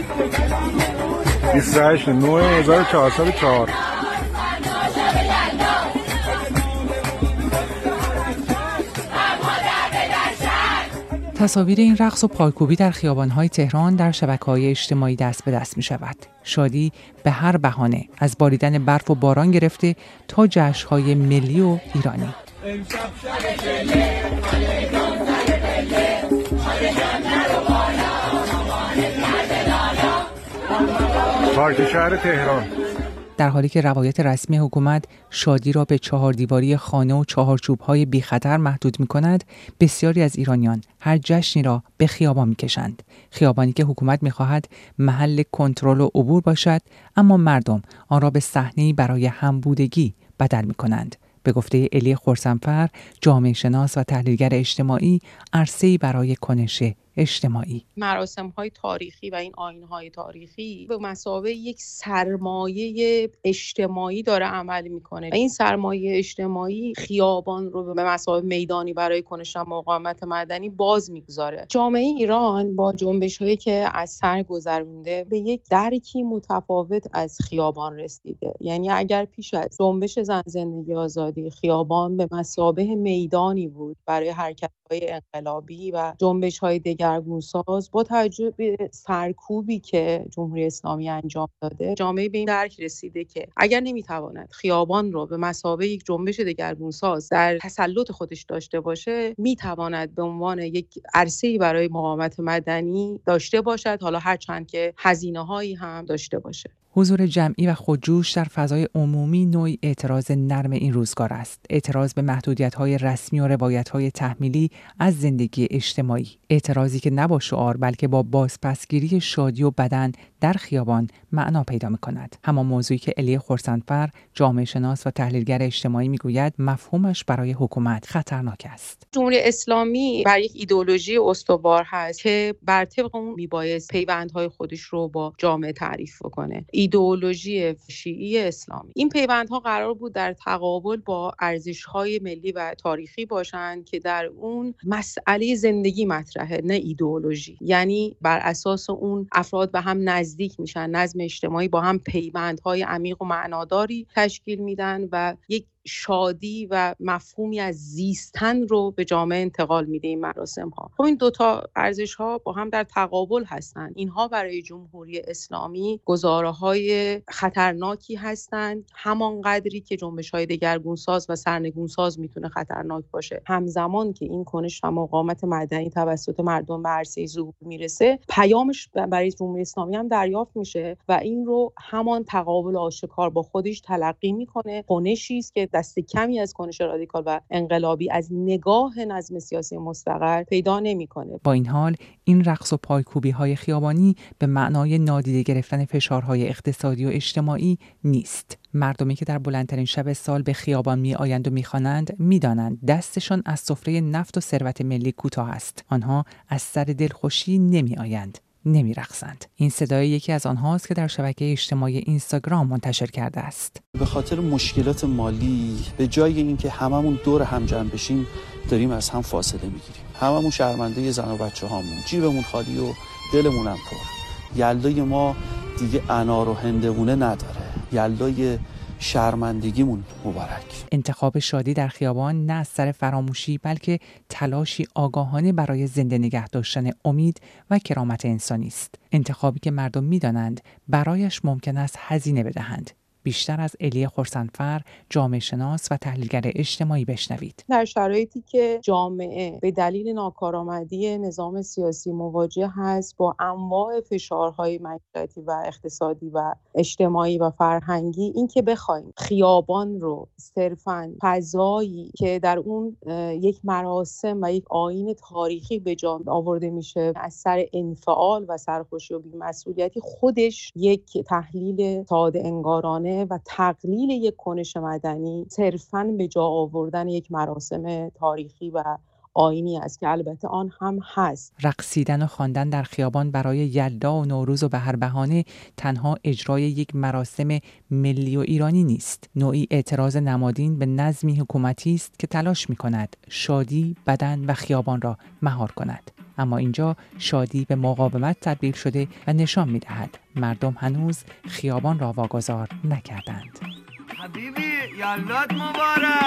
28/9/1404. تصاویر این رقص و پایکوبی در خیابان‌های تهران در شبکه‌های اجتماعی دست به دست می‌شود. شادی به هر بهانه از باریدن برف و باران گرفته تا جشن‌های ملی و ایرانی. پارک شهر تهران. در حالی که روایت رسمی حکومت شادی را به 4 دیواری خانه و چهارچوب‌های بی خطر محدود می‌کند، بسیاری از ایرانیان هر جشنی را به خیابان می‌کشند. خیابانی که حکومت می‌خواهد محل کنترل و عبور باشد، اما مردم آن را به صحنه‌ای برای همبودگی بدل می‌کنند. به گفته الی خرسنفر، جامعه شناس و تحلیلگر اجتماعی، عرصه‌ای برای کنش اجتماعی. مراسم‌های تاریخی و این آیین‌های تاریخی به مثابه یک سرمایه اجتماعی داره عمل میکنه و این سرمایه اجتماعی خیابان رو به مثابه میدانی برای کنش مقاومت مدنی باز میگذاره. جامعه ایران با جنبش‌هایی که از سر گذرونده به یک درکی متفاوت از خیابان رسیده. یعنی اگر پیش از جنبش زن زندگی آزادی خیابان به مثابه میدانی بود برای حرکت‌های انقلابی و جنبش‌های دگرگونساز، با توجه به سرکوبی که جمهوری اسلامی انجام داده، جامعه به این درک رسیده که اگر نمیتواند خیابان رو به مثابه یک جنبش دگرگونساز در تسلط خودش داشته باشه، میتواند به عنوان یک عرصه‌ای برای مقاومت مدنی داشته باشد، حالا هرچند که هزینه‌هایی هم داشته باشه. حضور جمعی و خودجوش در فضای عمومی نوعی اعتراض نرم این روزگار است. اعتراض به محدودیت‌های رسمی و روایت‌های تحمیلی از زندگی اجتماعی. اعتراضی که نه با شعار بلکه با بازپسگیری شادی و بدن در خیابان معنا پیدا می‌کند. همان موضوعی که الی خرسنفر، جامعه شناس و تحلیلگر اجتماعی می‌گوید مفهومش برای حکومت خطرناک است. جمهوری اسلامی بر یک ایدئولوژی استوار هست که بر طبق اون میبایست پیوندهای خودش رو با جامعه تعریف بکنه. ایدئولوژی شیعی اسلامی. این پیوندها قرار بود در تقابل با ارزش‌های ملی و تاریخی باشند که در اون مسئله زندگی مطرحه، نه ایدئولوژی. یعنی بر اساس اون افراد به هم نزدیک میشن، نظم اجتماعی با هم پیوندهای عمیق و معناداری تشکیل میدن و یک شادی و مفهومی از زیستن رو به جامعه انتقال میده این مراسم ها. خب این دوتا ارزش ها با هم در تقابل هستند. اینها برای جمهوری اسلامی گزاره های خطرناکی هستند، همان قدری که جنبش های دگرگونساز و سرنگونساز میتونه خطرناک باشه. همزمان که این کنش و مقاومت مدنی توسط مردم به عرصه ظهور میرسه، پیامش برای جمهوری اسلامی هم دریافت میشه و این رو همان تقابل آشکار با خودش تلقی میکنه. کنشی است که دست کمی از کنش رادیکال و انقلابی از نگاه نظم سیاسی مستقر پیدا نمی‌کنه. با این حال این رقص و پایکوبی‌های خیابانی به معنای نادیده گرفتن فشارهای اقتصادی و اجتماعی نیست. مردمی که در بلندترین شب سال به خیابان می‌آیند و می‌خوانند می‌دانند دستشان از سفره نفت و ثروت ملی کوتاه است. آنها از سر دلخوشی نمی‌آیند، نمی‌رقصند. این صدای یکی از آنهاست که در شبکه اجتماعی اینستاگرام منتشر کرده است. به خاطر مشکلات مالی به جای اینکه هممون دور هم جمع بشیم داریم از هم فاصله میگیریم. هممون شرمنده زن و بچه‌هامون، جیبمون خالی و دلمون هم پر. یلدای ما دیگه انار و هندوونه نداره. یلدای شرمندگیمون مبارک. انتخاب شادی در خیابان نه از سر فراموشی بلکه تلاشی آگاهانه برای زنده نگه داشتن امید و کرامت انسانی است. انتخابی که مردم می‌دانند برایش ممکن است هزینه بدهند. بیشتر از الی خرسنفر، جامعه شناس و تحلیلگر اجتماعی بشنوید. در شرایطی که جامعه به دلیل ناکارآمدی نظام سیاسی مواجه هست با انواع فشارهای معیشتی و اقتصادی و اجتماعی و فرهنگی، این که بخوایم خیابان رو صرفاً فضایی که در اون یک مراسم و یک آیین تاریخی به جا آورده میشه از سر انفعال و سرخوشی و بی‌مسئولیتی، خودش یک تحلیل ساده انگارانه و تقلیل یک کنش مدنی صرفاً به جا آوردن یک مراسم تاریخی و آیینی است که البته آن هم هست. رقصیدن و خواندن در خیابان برای یلدا و نوروز و به هر بهانه تنها اجرای یک مراسم ملی و ایرانی نیست. نوعی اعتراض نمادین به نظمی حکومتی است که تلاش می‌کند شادی، بدن و خیابان را مهار کند. اما اینجا شادی به مقاومت تبدیل شده و نشان می‌دهد مردم هنوز خیابان را واگذار نکردند. حبیبی یالات مبارک.